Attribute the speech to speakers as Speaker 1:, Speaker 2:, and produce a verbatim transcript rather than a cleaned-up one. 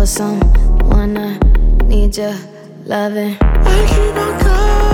Speaker 1: someone, I need your loving. I keep on calling.